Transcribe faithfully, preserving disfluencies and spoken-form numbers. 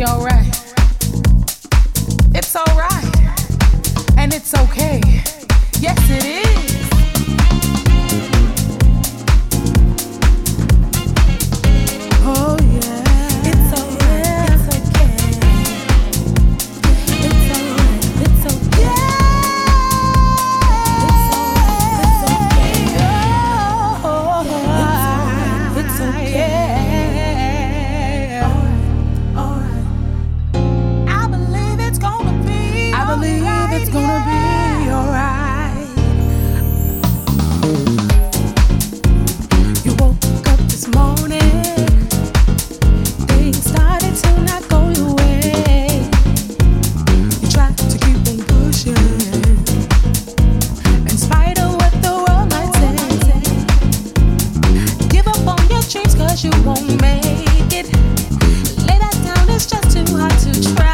alright. It's alright. And it's okay. Yes, it is. Oh, yeah. It's alright. It's okay. It's alright. It's okay. It's alright. It's okay. It's okay. Alright. I believe it's gonna be. I believe it's gonna be alright. You woke up this morning, things started to not go your way. You tried to keep on pushing, in spite of what the world might say. Give up on your dreams 'cause you won't make it. Lay that down, it's just too hard to try.